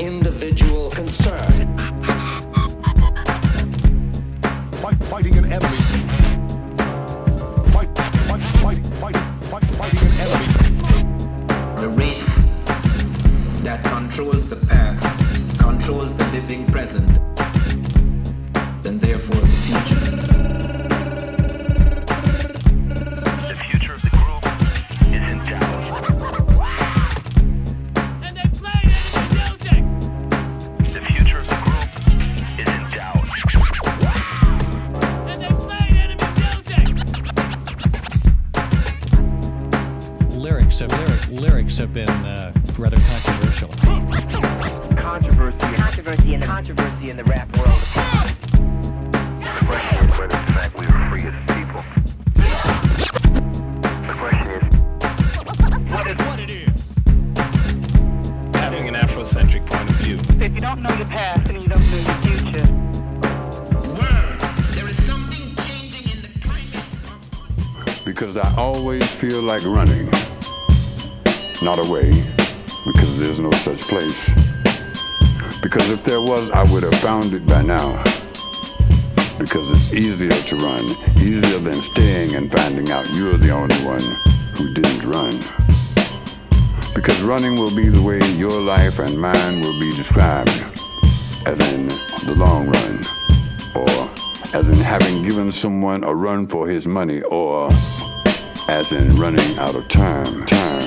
individual concern. Fighting an enemy. Fighting an enemy. The race that controls the past controls the living present, and therefore the future. The future of the group is in doubt. And they played enemy music! The future of the group is in doubt. And they played enemy music! Lyrics have been rather controversial. Controversy in the rap world. The question is whether in fact we are free as people. The question is What it is. Having an Afrocentric point of view. If you don't know your past, then you don't know your future. There is something changing in the climate. Because I always feel like running, not away, because there's no such place. Because if there was, I would have found it by now. Because it's easier to run, easier than staying and finding out you're the only one who didn't run. Because running will be the way your life and mine will be described, as in the long run, or as in having given someone a run for his money, or as in running out of time.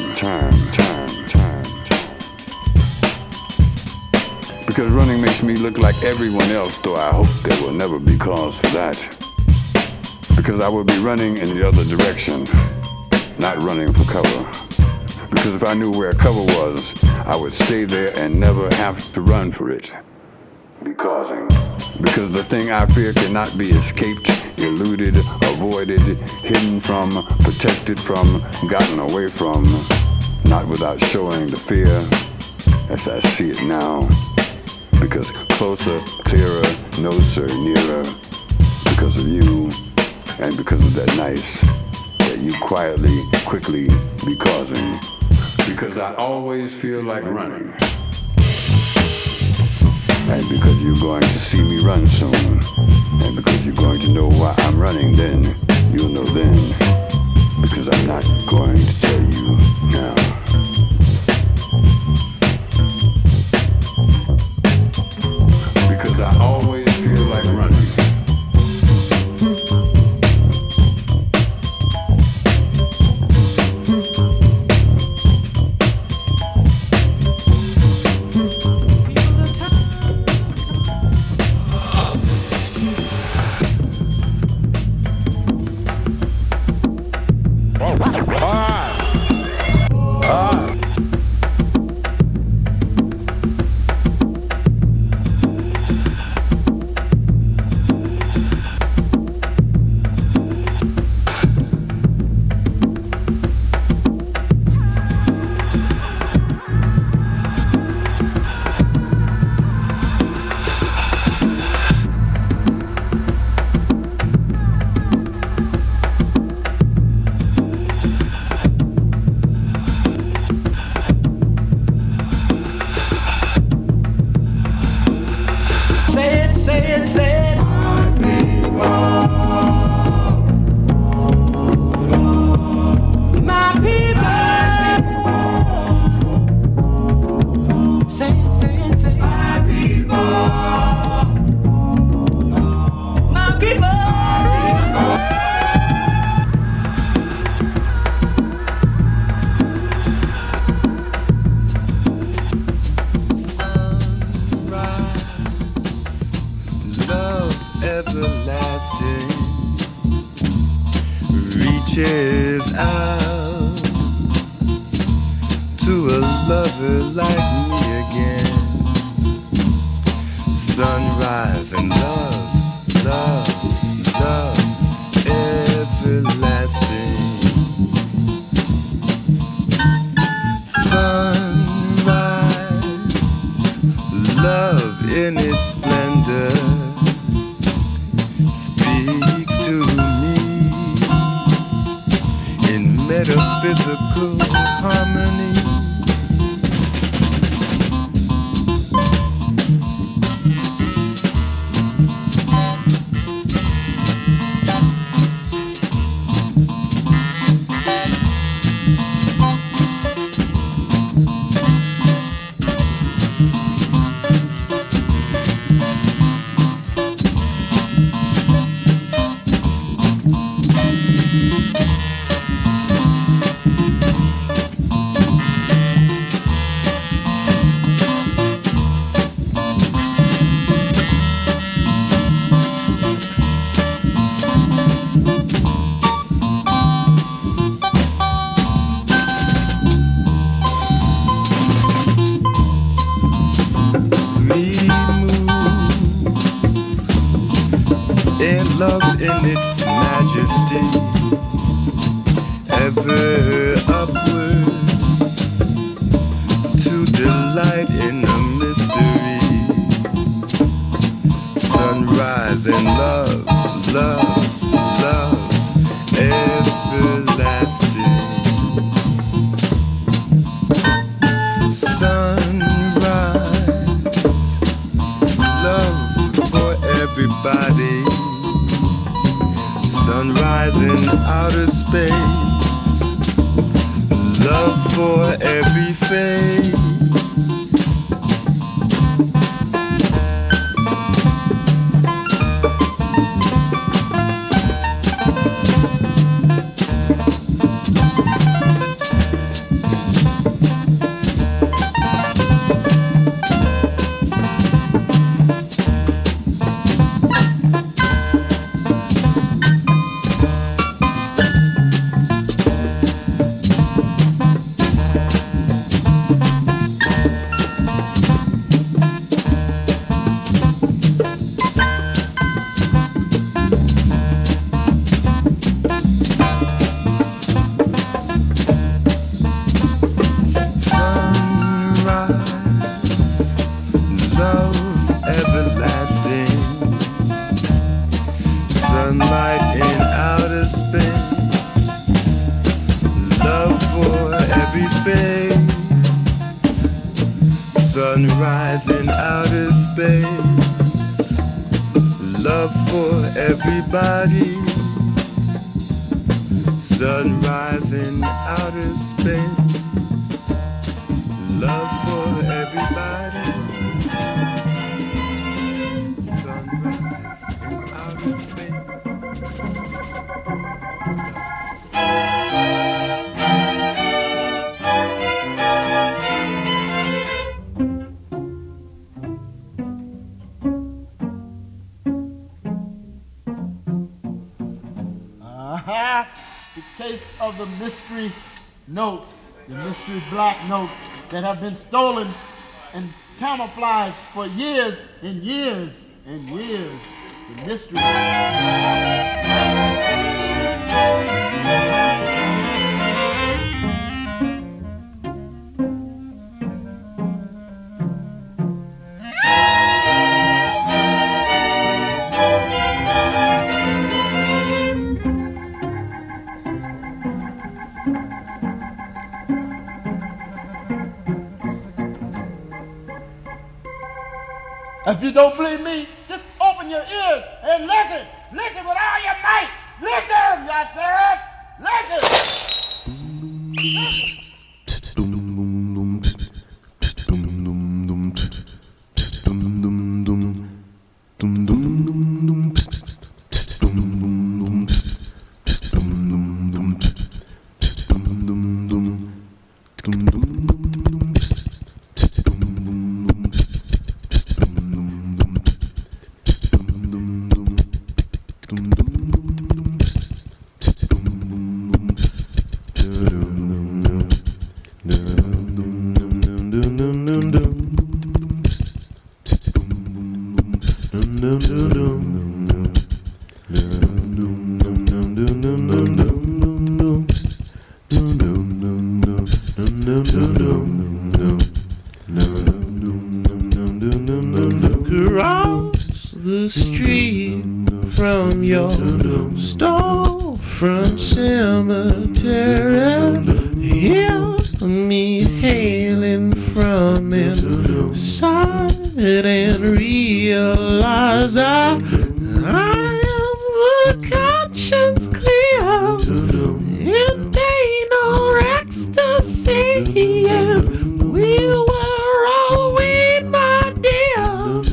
Because running makes me look like everyone else, though I hope there will never be cause for that. Because I will be running in the other direction, not running for cover. Because if I knew where cover was, I would stay there and never have to run for it. Because the thing I fear cannot be escaped, eluded, avoided, hidden from, protected from, gotten away from, not without showing the fear as I see it now. Because closer, clearer, closer, nearer, because of you, and because of that nice that you quietly, quickly be causing. Because I always feel like running. And because you're going to see me run soon. And because you're going to know why I'm running then, you'll know then. Because I'm not going to tell you now. Because I always feel like running. Metaphysical harmony. love in its majesty, ever upward to delight in the mystery. Sunrise and love, love, love, everlasting. Sunrise, love for everybody. Sunrise in outer space, love for every face. Sunrise in outer space, love for everybody. Sunrise in outer space, love for everybody. Sunrise in outer space. The case of the mystery notes, the mystery black notes that have been stolen and camouflaged for years and years and years. The mystery. If you don't believe me, just open your ears and listen. Listen with all your might. Listen, I said. Listen. Across the street from your storefront cemetery, hear me hailing from inside and realize I am the conscience clear. It ain't no ecstasy, and we were all weed, my dear,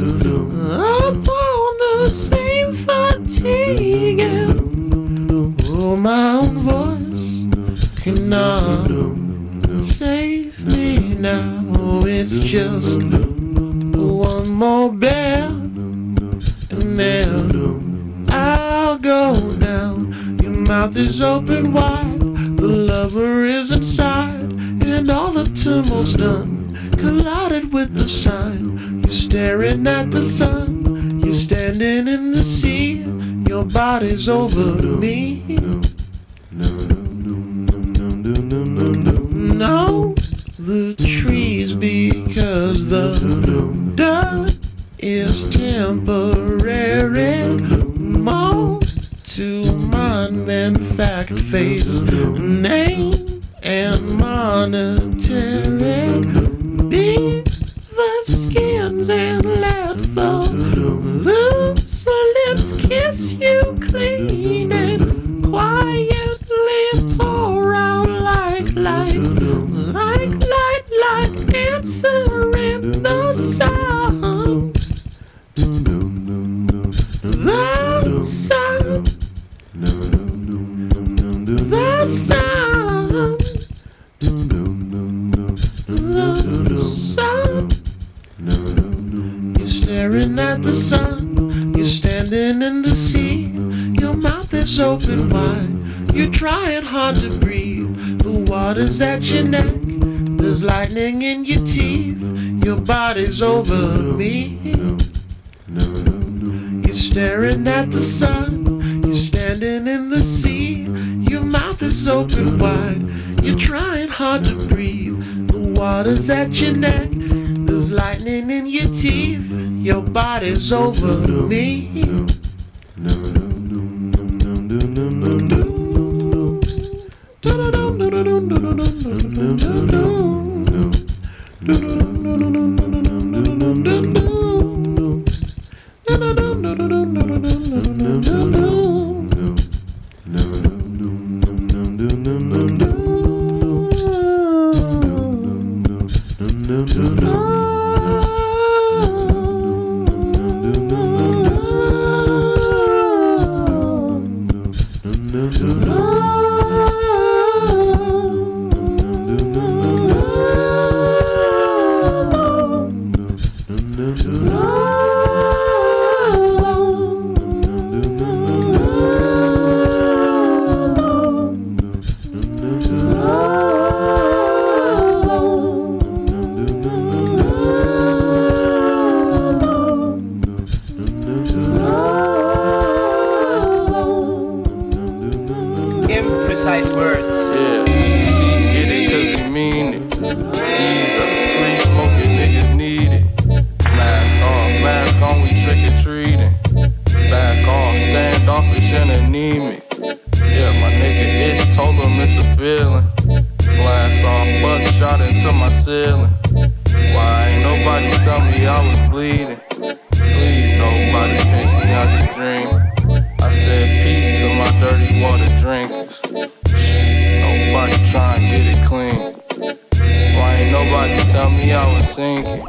upon the same fatigue. Oh, my own voice cannot save me now. It's just one more bell, and then I'll go down. Your mouth is open wide, the lover is inside, and all the tumult's done, collided with the sign. You're staring at the sun, you're standing in the sea, your Your body's over me. No, the trees because the dirt is temporary. More to mind than fact, face, name, and monetary. Beaver skins and leather, loose lips kiss you clean and quietly pour out like light, answering the sound. The sound. The sound. The sound. You're staring at the sun. You're standing in the sea. Your mouth is open wide. You're trying hard to breathe. The water's at your neck. There's lightning in your teeth. Your body's over me. You're staring at the sun. You're standing in the sea. Your mouth is open wide. You're trying hard to breathe. The water's at your neck. There's lightning in your teeth. Your body's over me. Imprecise words. Yeah, she get it cause we mean it. Ease up, free smoking niggas need it. Mask off, mask on, we trick or treating. Back off, standoffish and anemic. Yeah, my nigga Ish told him it's a feeling. Glass off, buckshot into my ceiling. Why ain't nobody tell me I was bleeding? Please, nobody pinch me out this dream. I said peace to my dirty water drinkers. Nobody try and get it clean. Why ain't nobody tell me I was sinking?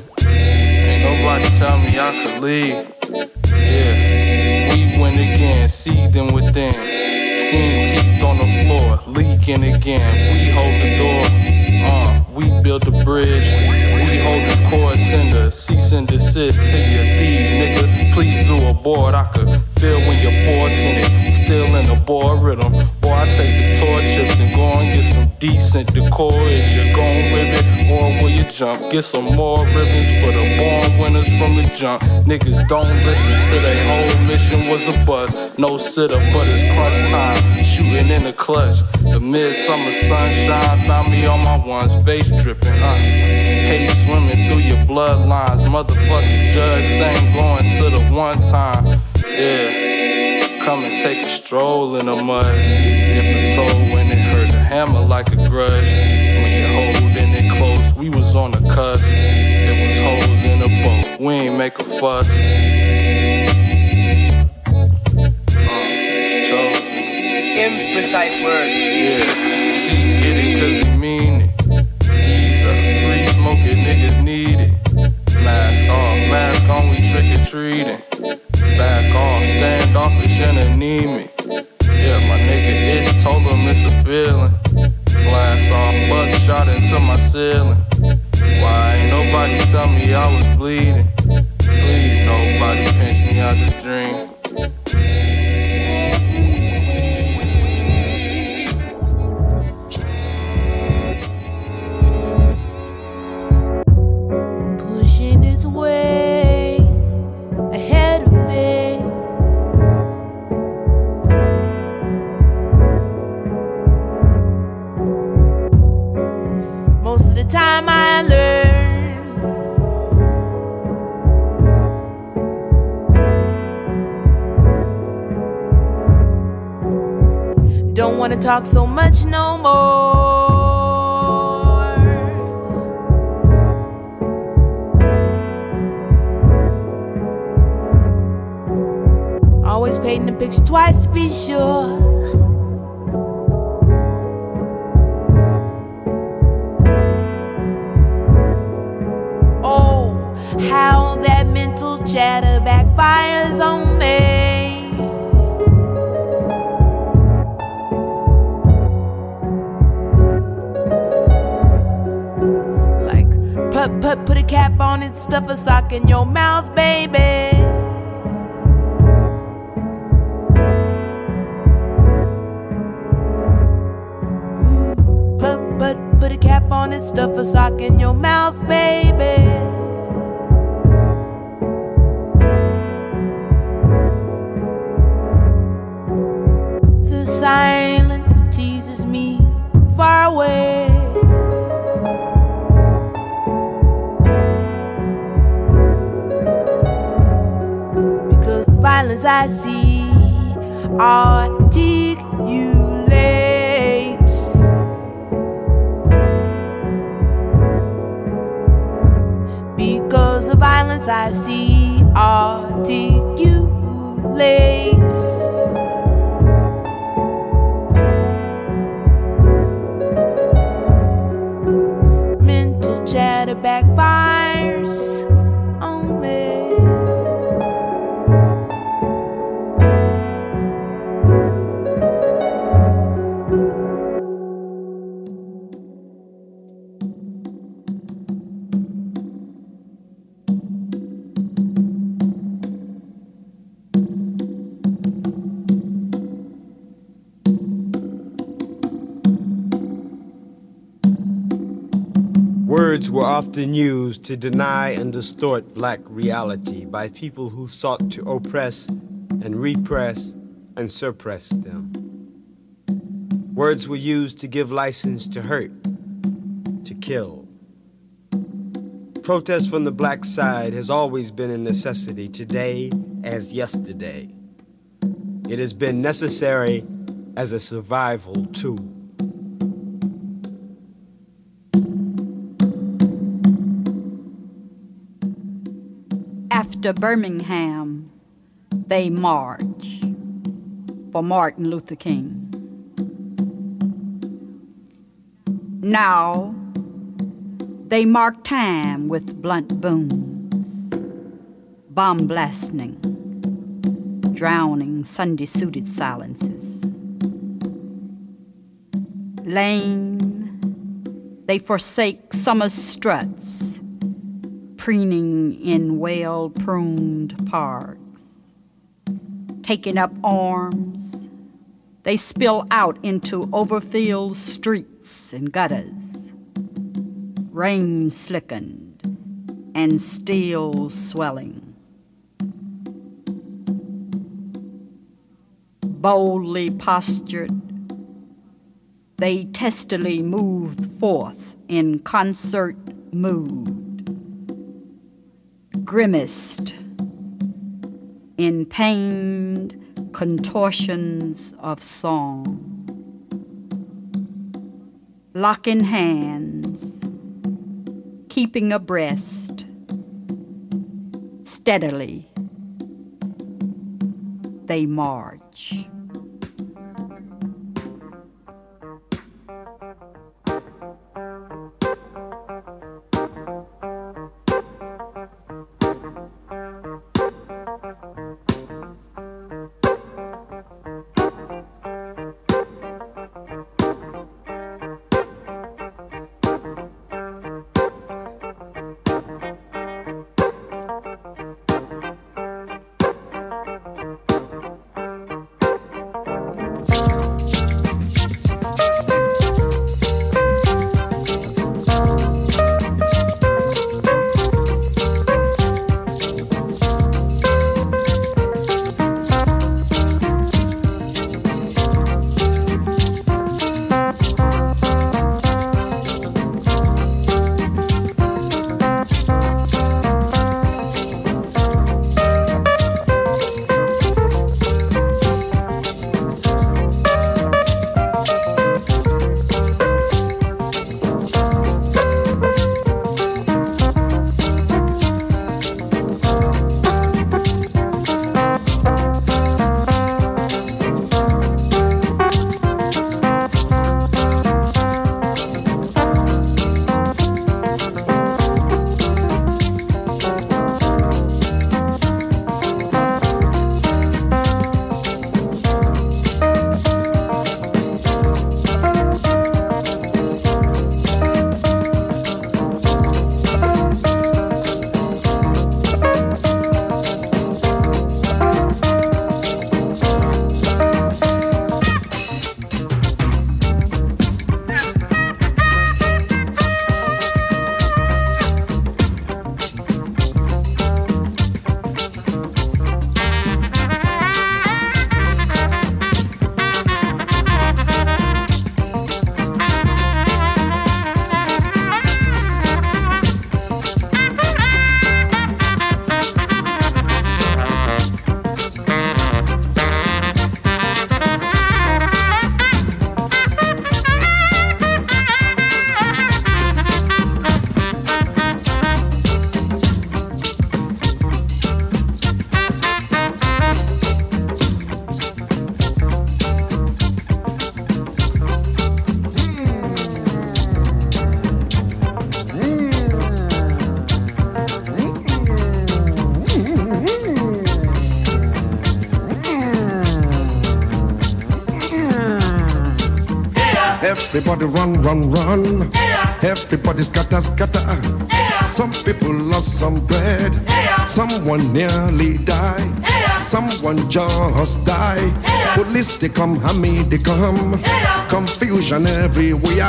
Ain't nobody tell me I could leave. Yeah, we win again, seething within. Seen teeth on the floor, leaking again. We hold the door, we build the bridge. We hold the core sender, cease and desist to your thieves, nigga. Please do abort. I could feel when you're forcing it, still in the board rhythm. Boy, I take the tour chips and go and get some decent decor. Is you gon' ribbit or will you jump? Get some more ribbons for the born winners from the jump. Niggas don't listen to their whole mission was a bust. No sitter, but it's crunch time. Shooting in the clutch. The midsummer sunshine found me on my ones, face dripping. Hate swimming through your bloodlines. Motherfucking judge saying going to the one time. Yeah, come and take a stroll in the mud. Dip a toe when it hurt, a hammer like a grudge. When you're holding it close, we was on the cusp. It was holes in the boat, we ain't make a fuss. Imprecise words. Yeah, she get it cause we mean it. Ease up, free smoking niggas need it. Mask off, mask on, we trick or treating. Back off, standoffish and anemic. Yeah, my nigga Ish told him it's a feeling. Glass off, buckshot into my ceiling. Why ain't nobody tell me I was bleeding? Please, nobody pinch me out this dream. Pushing its way ahead of me. wanna talk so much no more. Always painting the picture twice to be sure. Oh, how that mental chatter backfires on me. Put a cap on it, stuff a sock in your mouth, baby. Put a cap on it, stuff a sock in your mouth, baby. The silence teases me far away. Violence I see articulates. Because the violence I see articulates. Mental chatter backfires on me. Words were often used to deny and distort black reality by people who sought to oppress and repress and suppress them. Words were used to give license to hurt, to kill. Protest from the black side has always been a necessity, today as yesterday. It has been necessary as a survival tool. After Birmingham, they march for Martin Luther King. Now, they mark time with blunt booms, bomb blasting, drowning Sunday-suited silences. Lane, they forsake summer struts, preening in well-pruned parks. Taking up arms, they spill out into overfilled streets and gutters, rain-slickened and still swelling. Boldly postured, they testily moved forth in concert mood, grimaced in pained contortions of song, locking hands, keeping abreast, steadily they march. Everybody run, run, run. Everybody scatter, scatter. Some people lost some bread. Someone nearly died. Someone just died. Police they come, Hammy they come. Confusion everywhere.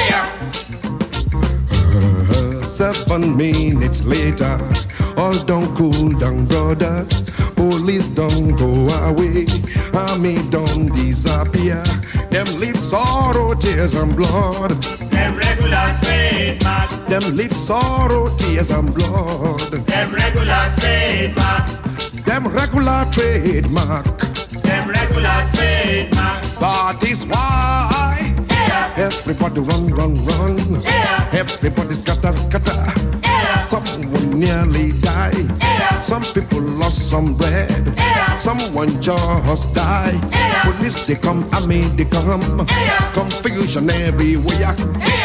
7 minutes later, all done cool down, brother. Police don't go away. Army don't disappear. Them leave sorrow, tears and blood. Them regular trademark. Them leave sorrow, tears and blood. Them regular trademark. Them regular trademark. Them regular trademark. That is why everybody run, run, run. Everybody scatter, scatter. Someone nearly died. Some people lost some bread. Someone just died. Police they come, army they come. Confusion everywhere.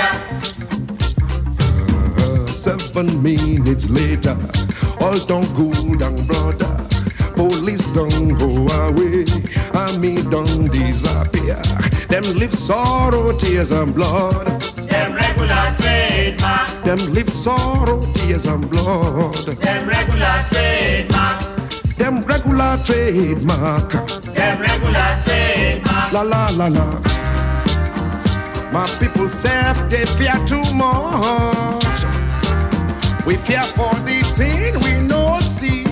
7 minutes later, all done cool down, brother. Police don't go away, army don't disappear. Them live sorrow, tears and blood. Them regular trademark. Them live sorrow, tears and blood. Them regular trademark. Them regular trademark. Them regular trademark. La la la la. My people say they fear too much. We fear for the thing we no see.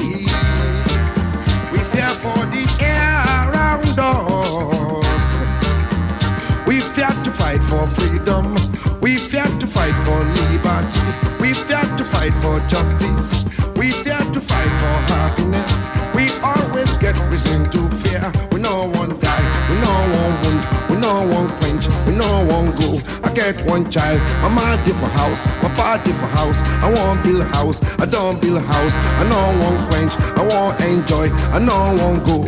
We fear for the air around us. We fear to fight for freedom. We fear to fight for liberty. We fear to fight for justice. We fear to fight for happiness. We always get reason to fear. We no one die. We no one wound. We no one quench. We no one go. I get one child. My mama different house. My pa different house. I want build a house. I don't build a house. I no one quench. I want enjoy. I no one go.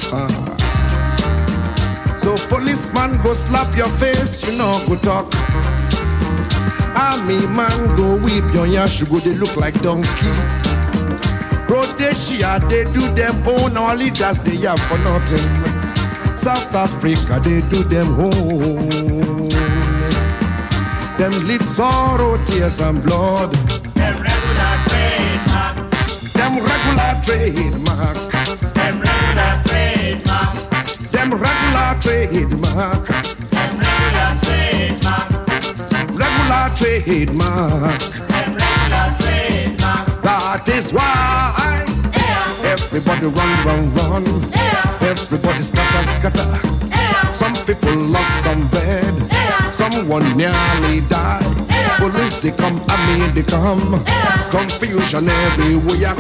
So policeman go slap your face. You know go talk. Army man go whip your yash. You go they look like donkey. Rhodesia, they do them own, our leaders they have for nothing. South Africa, they do them own. Them live sorrow, tears and blood. Them regular trademark. Them regular trademark. Them regular trademark. Them regular trademark. Them regular trademark. Regular trademark. Them regular trademark. That is why everybody run, run, run. Everybody scatter, scatter. Some people lost some bread. Someone nearly died. Police they come, army they come. Confusion everywhere.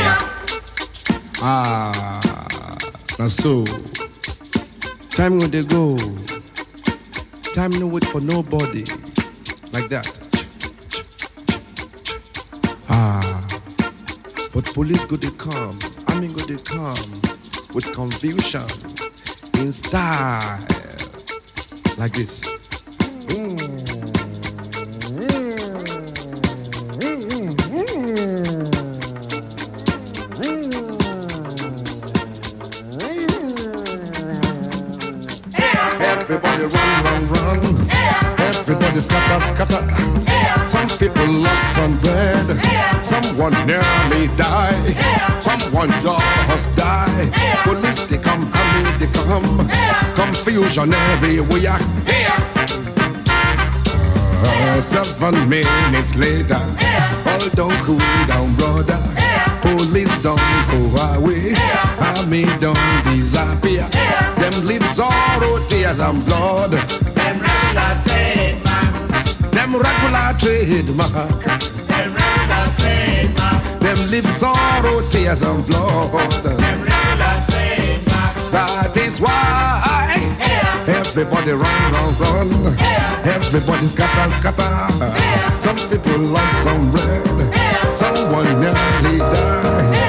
Now so time when they go. Time no wait for nobody. Like that. But police go they come, army go they come with confusion in style like this. Everybody run, run, run. Everybody scatter, scatter. Some people lost some bread. Someone nearly died. Someone just died. Police they come, army they come. Confusion everywhere. 7 minutes later, all don't cool down, brother. Police don't go away. Army don't disappear. Them live sorrow, tears and blood. Them regular trademark. Them regular trademark. Them regular trademark. Them live sorrow, tears and blood. Them regular trademark. That is why everybody run, run, run. Everybody scatter, scatter. Some people lost some bread. Someone nearly died.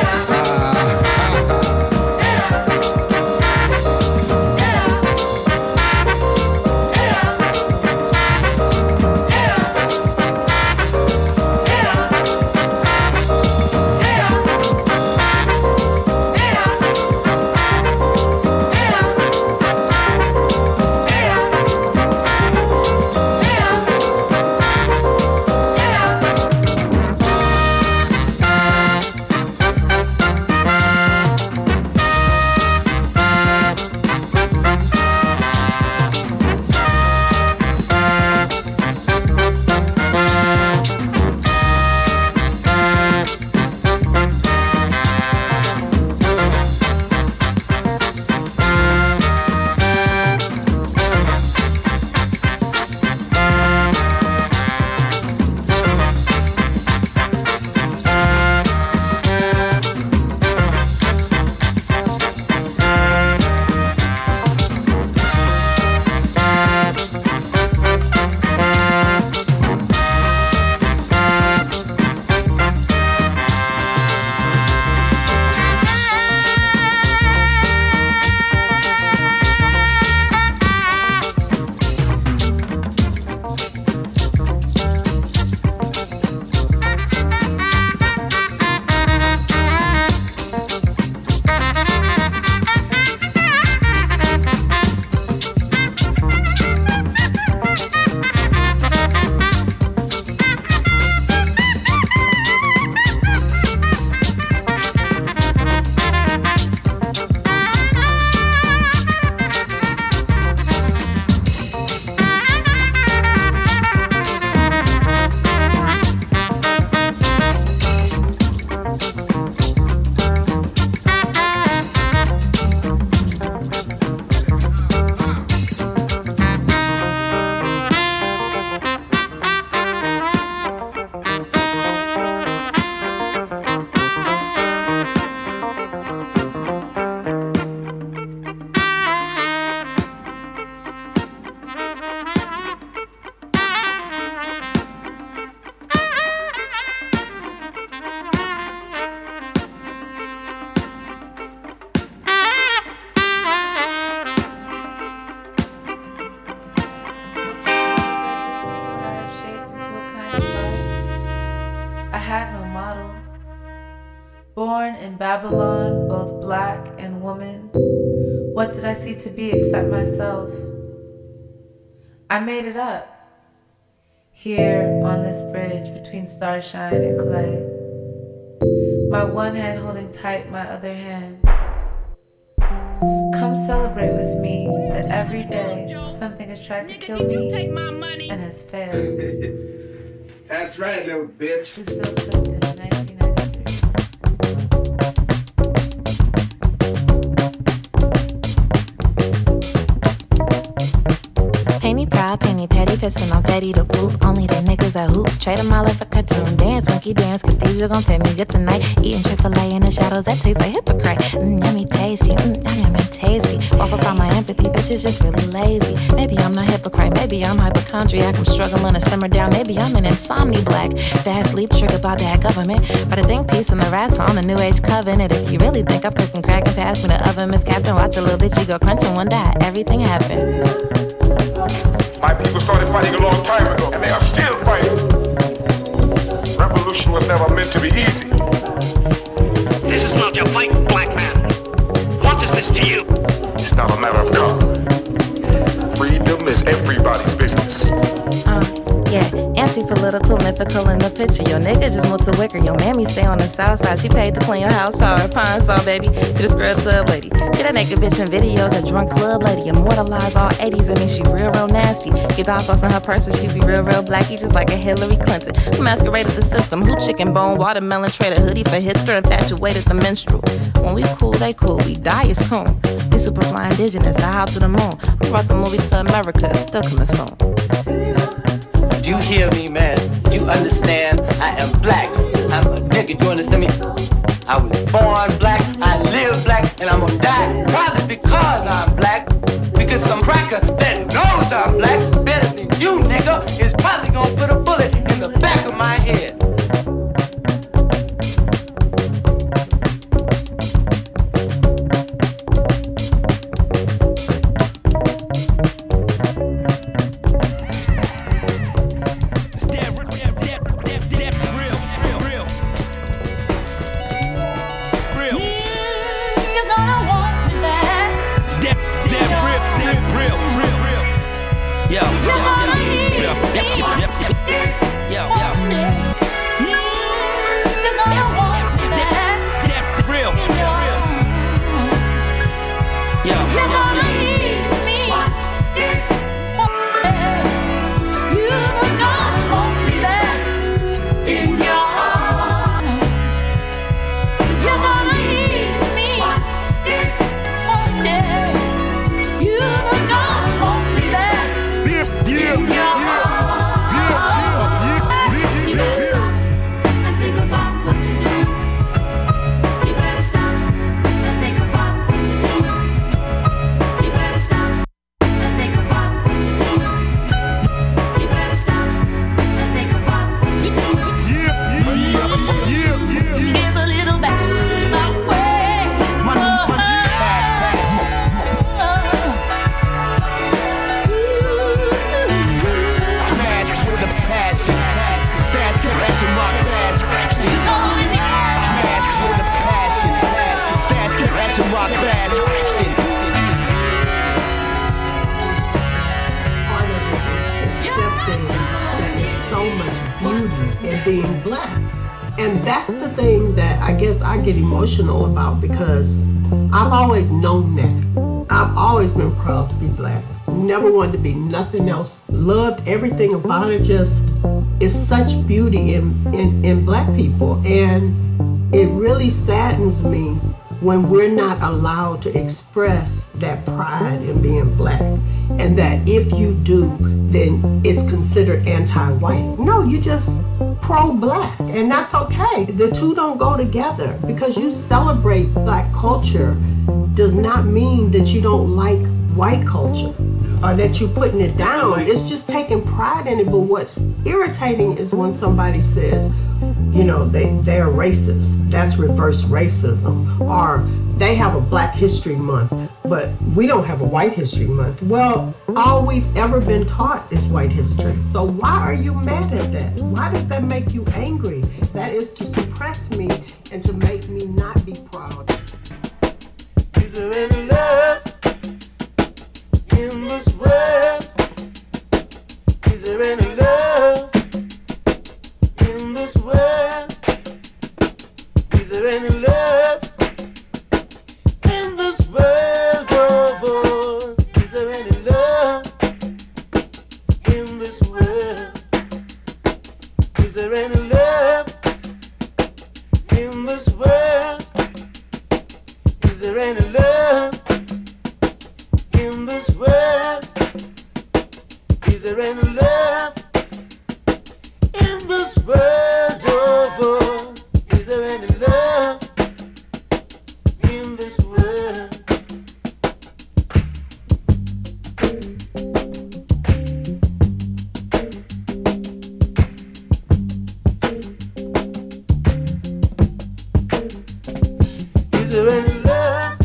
Born in Babylon, both black and woman, what did I see to be except myself? I made it up, here on this bridge between starshine and clay. My one hand holding tight my other hand. Come celebrate with me that every day something has tried to kill me and has failed. That's right, little bitch. Lucille Clifton, 1993. Penny proud, penny petty, pissin' on Betty the Boop. Only the niggas that hoop. Trade them all up for cartoon. Dance, monkey dance, cathedral gon' pay me good tonight. Eating Chick-fil-A in the shadows, that tastes like hypocrite. Yummy tasty, yummy tasty. Waffle from my empathy, bitch is just really lazy. Maybe I'm not hypocrite, maybe I'm hypochondriac. I'm struggling to simmer down, maybe I'm an insomni black. Bad sleep triggered by bad government. But I think peace and the raps on the new age covenant. If you really think I'm cooking crack and pass me the oven, Miss Captain, watch a little bitch, you go crunching one day. Everything happened. My people started fighting a long time ago, and they are still fighting. Revolution was never meant to be easy. This is not your fight, black man. What is this to you? It's not a matter of color. Freedom is everybody's business. Yeah, anti-political, mythical in the picture. Your nigga just moved to Wicker. Your mammy stay on the south side. She paid to clean your house, power, pine saw, baby. She the scrub tub lady. She that naked bitch in videos, a drunk club lady. Immortalize all 80s, I mean she real nasty. Get hot sauce in her purse and she be real blacky, just like a Hillary Clinton. Who masqueraded the system, who chicken bone, watermelon, traded hoodie for hipster, infatuated the minstrel. When we cool, they cool, we die is cool. We super fly indigenous, I hop to the moon. We brought the movie to America, it's still coming soon. Do you hear me, man? Do you understand? I am black. I'm a nigga, do you understand me? I was born black, I live black, and I'm gonna die probably because I'm black. Because some cracker that knows I'm black better than you, nigga, is probably gonna put a bullet in the back of my head. Being black. And that's the thing that I guess I get emotional about, because I've always known that. I've always been proud to be black. Never wanted to be nothing else. Loved everything about it. Just, it's such beauty in black people. And it really saddens me when we're not allowed to express that pride in being black. And that if you do, then it's considered anti-white. No, you just pro-black, and that's okay. The two don't go together. Because you celebrate black culture does not mean that you don't like white culture or that you're putting it down. It's just taking pride in it. But what's irritating is when somebody says, you know, they're racist. That's reverse racism. Or they have a Black History Month, but we don't have a White History Month. Well, all we've ever been taught is white history. So why are you mad at that? Why does that make you angry That is to suppress me and to make me not be proud. Is there any love in this world? Is there any love in this world? Is there any love in this world of us? Is there any love in this world? Is there any love in this world? Is there any love in this world? Is there any love in this world of us? Is there any love in this world? Is there any love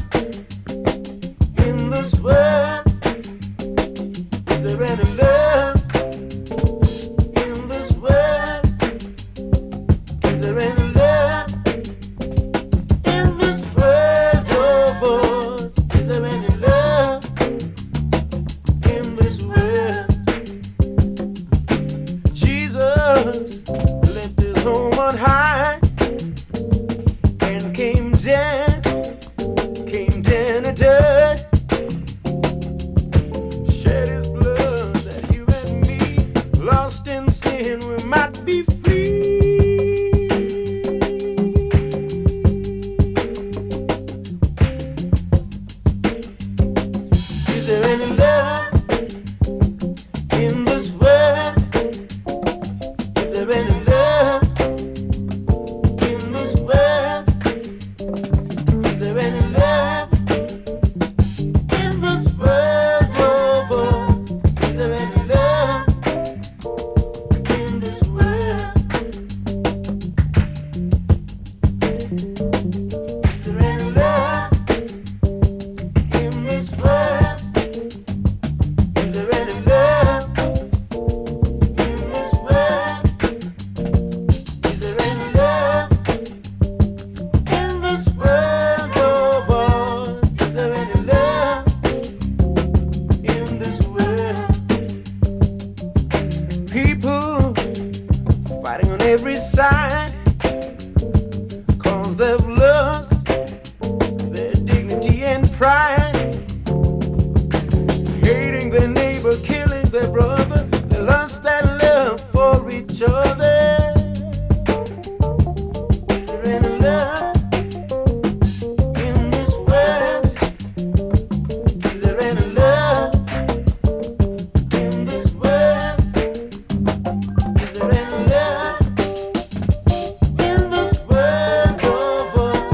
in this world? Is there any love in this world? Is there any love in this world of us? Is there any love in this world? Jesus left his home on high and came down to dirt. Shed his blood that you and me, lost in sin, we might be free. Is there any love in this world? Is there any love in this world? Is there any love in this world of us? Is there any love in this world? Is there any love in this world? Is there any love in this world? Is there any love in this world of ours? Is there any love in this world? People fighting on every side, cause they've lost their dignity and pride. Hating their neighbor, killing their brother, they lost that love for each other. Is there any love in this world? Is there any love in this world? Is there any love in this world of us?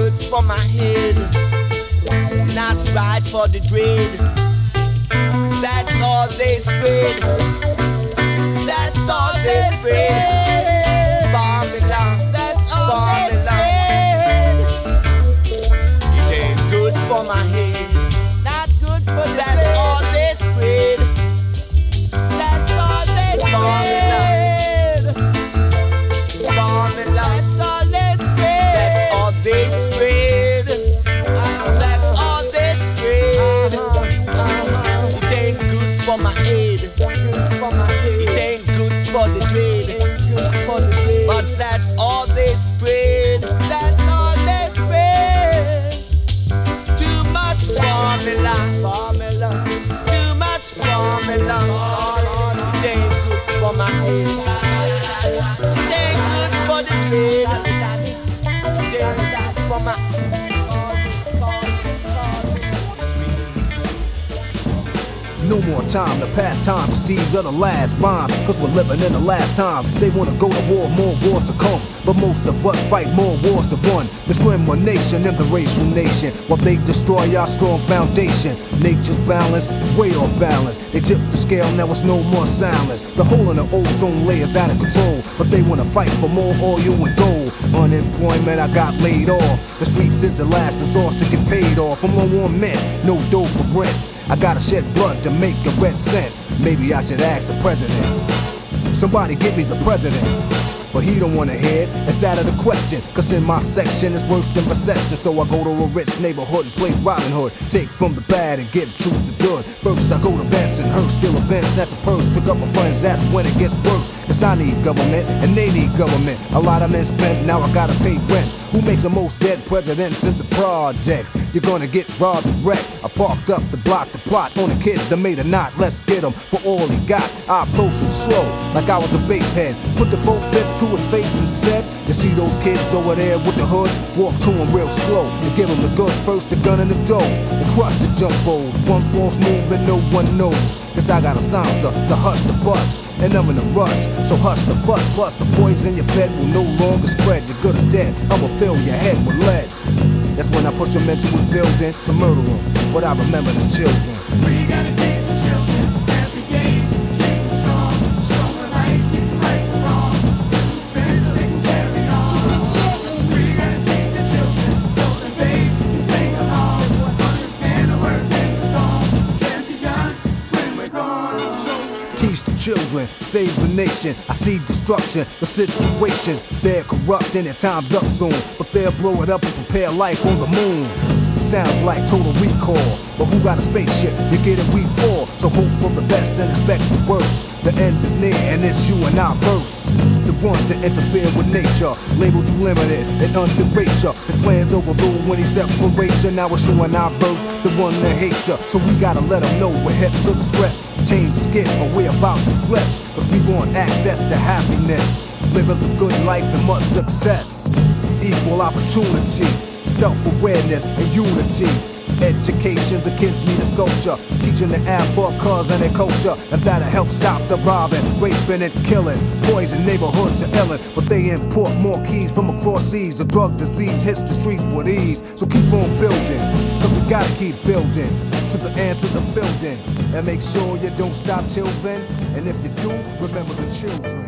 good for my head, not right for the dread. That's all they spread. That's all they spread. Formula, that's all formula. It ain't good for my head, not good for the that's bread. All they spread. That's all they spread. Formula, that's all they spread. That's all they spread. That's all they spread. It ain't good for my head. It ain't good for the dread. But that's all they spread. That's all they spread. Too much formula. Too much formula. It ain't good for my head. It ain't good for the dread. It ain't good for my No more time to pass time, cause these are the last rhymes. Cause we're living in the last times. They wanna go to war, more wars to come. But most of us fight more wars to run. Discrimination in the racial nation, while they destroy our strong foundation. Nature's balance is way off balance. They tip the scale, now it's no more silence. The hole in the ozone layer's out of control, but they wanna fight for more oil and gold. Unemployment, I got laid off. The streets is the last resource to get paid off. I'm low on men, no dough for rent. I gotta shed blood to make a red cent. Maybe I should ask the president. Somebody give me the president. But he don't wanna hear it, it's out of the question. Cause in my section it's worse than recession. So I go to a rich neighborhood and play Robin Hood. Take from the bad and give to the good. First I go to Bensonhurst, steal a bench, snatch a purse, pick up my friends, that's when it gets worse. Cause I need government and they need government. A lot of men spent, now I gotta pay rent. Who makes the most dead presidents in the projects? You're gonna get robbed and wrecked. I parked up the block to plot on a kid that made a knot. Let's get him for all he got. I approached him slow, like I was a bass head. Put the 4/5 to his face and said, you see those kids over there with the hoods? Walk to him real slow and give him the goods. First the gun and the dough, and crush the jumbos. One false move and no one knows. Cause I got a silencer to hush the bus, and I'm in a rush, so hush the fuss. Plus the poison you fed will no longer spread. Your good is dead, I'ma fill your head with lead. That's when I push them into his building to murder them. What I remember is children. We gotta teach the children every day. Keep them strong, show them right, teach them right from wrong. Give them strength so they can carry on. We gotta teach the children so that they can sing along. Understand the words in the song. Can't be done when we're gone. Teach the children, save the nation. I see destruction, the situations. They're corrupt and their time's up soon. But they'll blow it up and prepare life on the moon. Sounds like Total Recall, but who got a spaceship? You get it, we fall. So hope for the best and expect the worst. The end is near and it's you and our verse. The ones that interfere with nature, labeled you limited and underrate ya. His plans overrule when he separation. Now we're showing our verse, the one that hates ya. So we gotta let them know we're hip to the script. Change the skip, but we're about to flip. Cause we want access to happiness, living the good life and much success. Equal opportunity, self-awareness and unity. Education, the kids need a sculpture. Teaching the cause and their culture. And that'll help stop the robbing, raping and killing. Poison neighborhoods are illin', but they import more keys from across seas. The drug disease hits the streets with ease. So keep on building, cause we gotta keep building till the answers are filled in. And make sure you don't stop till then. And if you do, remember the children.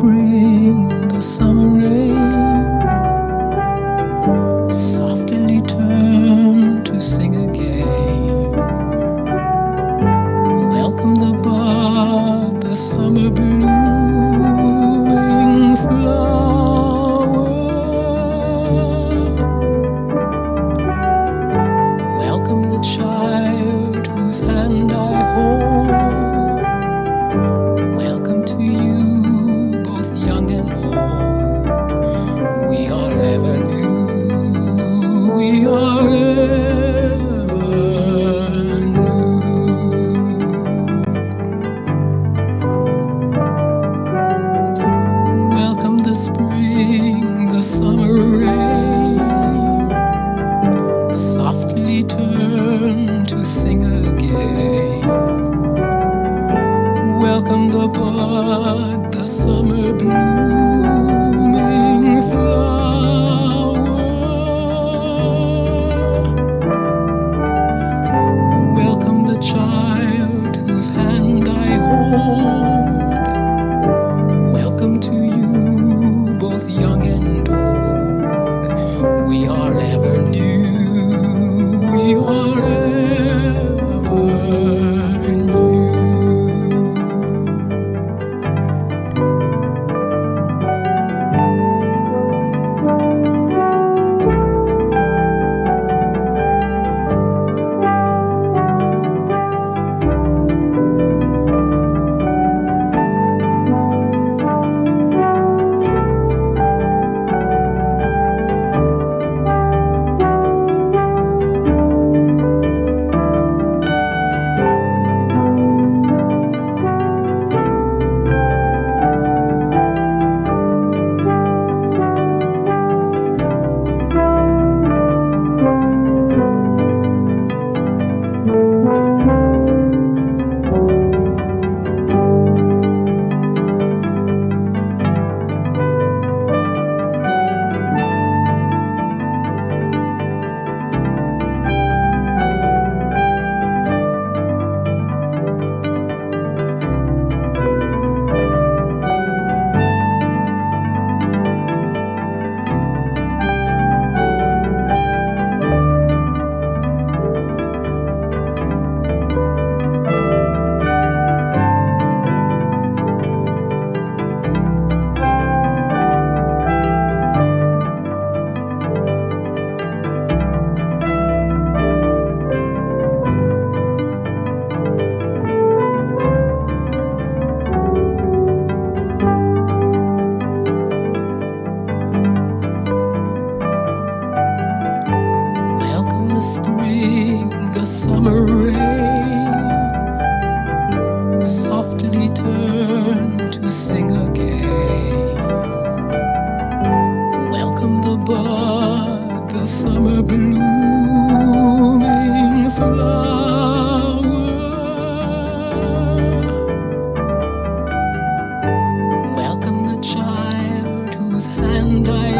spring, the summer rain softly turn to sing again. Welcome the bud, the summer blooming flower. Welcome the child whose hand I hold. Welcome to you, both young and old. We are ever new. We are ever new. Welcome the spring, the summer rain softly turn to sing again. Welcome the bud, the summer blooming flower. Welcome the child whose hand I hold. Welcome to you, both young and old. We are ever new. We are ever new. Welcome the spring, the summer rain softly turn to sing again. Welcome the bud, the summer blooming flower. Welcome the child whose hand I